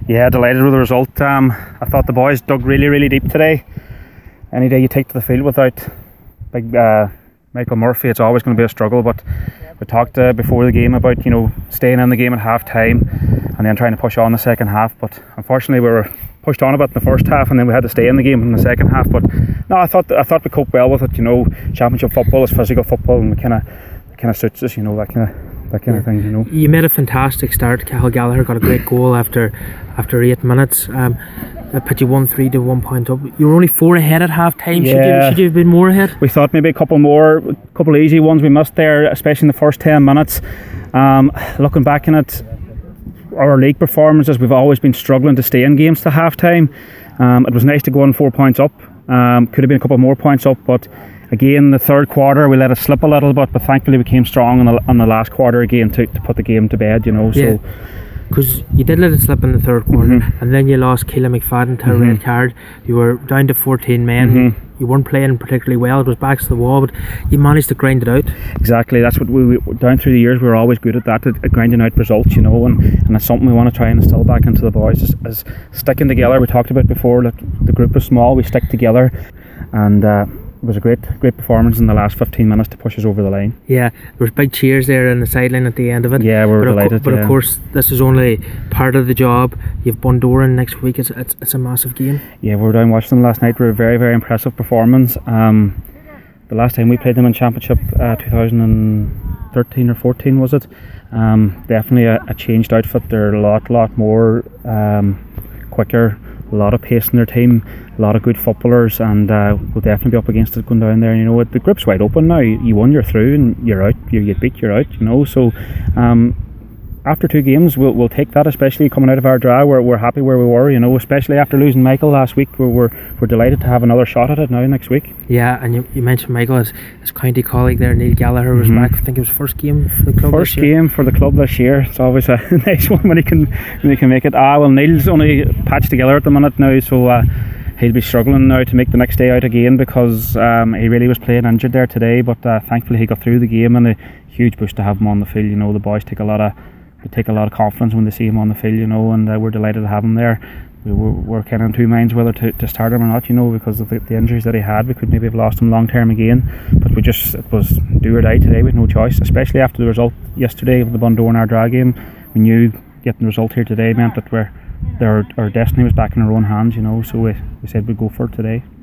Yeah, delighted with the result. I thought the boys dug really deep today. Any day you take to the field without big Michael Murphy, it's always going to be a struggle. But we talked before the game about staying in the game at half time and then trying to push on the second half. But unfortunately, we were pushed on a bit in the first half, and then we had to stay in the game in the second half. But no, I thought we coped well with it. Championship football is physical football, and it kind of suits us. That kind of thing. You made a fantastic start. Cathal Gallagher got a great goal after 8 minutes. That put you 1-3 to 1 point up. You were only 4 ahead at half time. Yeah. Should you have been more ahead? We thought maybe a couple easy ones we missed there, especially in the first 10 minutes. Looking back in it, our league performances, we've always been struggling to stay in games to half time. It was nice to go on 4 points up. Could have been a couple more points up, but again, the third quarter we let it slip a little bit, but thankfully we came strong in the last quarter again to put the game to bed. Yeah. Because you did let it slip in the third quarter, and then you lost Keelan McFadden to a red card. You were down to 14 men. You weren't playing particularly well. It was backs to the wall, but you managed to grind it out. Exactly. That's what we down through the years we were always good at that, at grinding out results, and that's something we want to try and instill back into the boys is sticking together. We talked about before that the group is small, we stick together, and it was a great performance in the last 15 minutes to push us over the line. Yeah, there was big cheers there in the sideline at the end of it. Yeah, we were delighted. But of course, this is only part of the job. You've Bundoran next week. It's a massive game. Yeah, we were down watching them last night. We were a very impressive performance. The last time we played them in Championship, 2013 or 14 was it? Definitely a changed outfit. They're a lot more quicker. A lot of pace in their team, a lot of good footballers, and we'll definitely be up against it going down there. The group's wide open now. You won, you're through, and you're out. You get beat, you're out. So after 2 games, we'll take that, especially coming out of our draw. We're happy where we were, especially after losing Michael last week. We're delighted to have another shot at it now next week. Yeah, and you mentioned Michael, his county colleague there, Neil Gallagher, was back. I think it was first game for the club. First game for the club this year. It's always a nice one when he can make it. Well, Neil's only patched together at the minute now, so he'll be struggling now to make the next day out again because he really was playing injured there today. But thankfully he got through the game, and a huge boost to have him on the field. The boys take a lot of confidence when they see him on the field, and we're delighted to have him there. We're kind of in two minds whether to start him or not, because of the injuries that he had. We could maybe have lost him long term again, but it was do or die today with no choice, especially after the result yesterday of the Bundoran Ardra game. We knew getting the result here today meant that our destiny was back in our own hands, so we said we'd go for it today.